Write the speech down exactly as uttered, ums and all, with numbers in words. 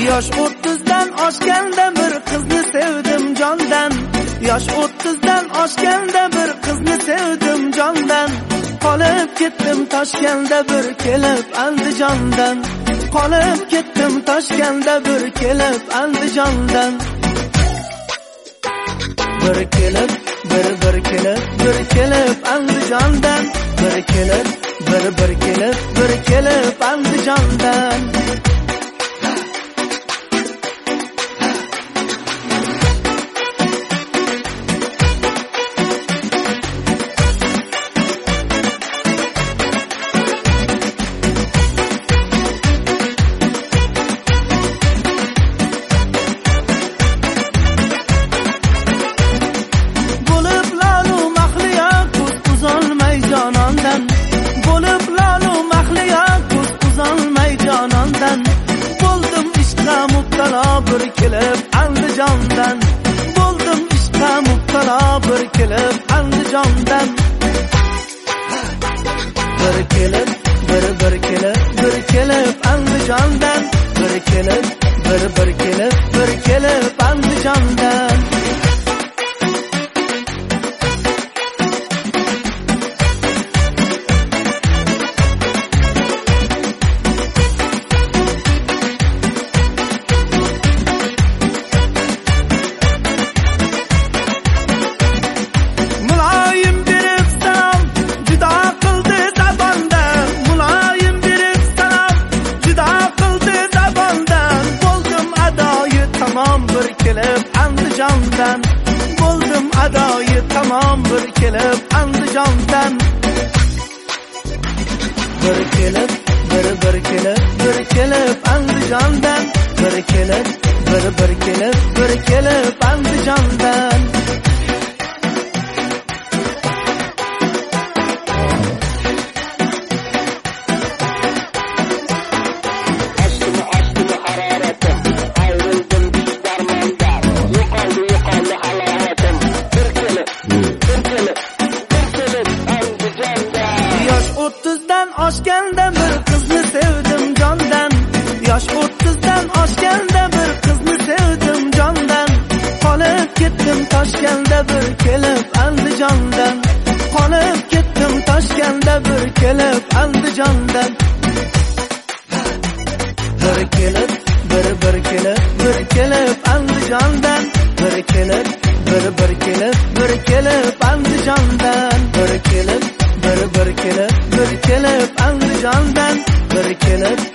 Yosh o'ttizdan oshganda bir qizni sevdim jondan. Yosh o'ttizdan oshganda bir qizni sevdim jondan. Qolib ketdim Toshkentda bir kelib Andijondan. Qolib ketdim Toshkentda bir kelib Andijondan. Bir kelib, bir bir kelib, bir kelib Andijondan. Bir kelib, bir bir kelib, bir kelib Andijondan. Bir kelib Andijondan. Bo'ldim ishqa mubtalo bir kelib Andijondan. Bir kelib, bir bir kelib, bir kelib Andijondan. Bir kelib, bir bir kelib, bir kelib Andijondan. Bir kelib Andijondan. Bo'ldim adoyi tamom bir kelib Andijondan. Bir kelib, bir bir kelib, bir kelib Andijondan. Bir kelib, bir bir kelib, bir kelib Andijondan. o'ttizdan oshganda bir qizni sevdim jondan. Yosh o'ttizdan oshganda bir qizni sevdim jondan. Qolib ketdim Toshkentda bir kelib Andijondan. Qolib ketdim Toshkentda bir kelib Andijondan. Bir kelib, bir bir kelib, bir kelib Andijondan. Bir kelib, bir bir kelib, bir kelib Andijondan. Bir kelib, bir bir kelib, bir kelib Andijondan. Bir kelib,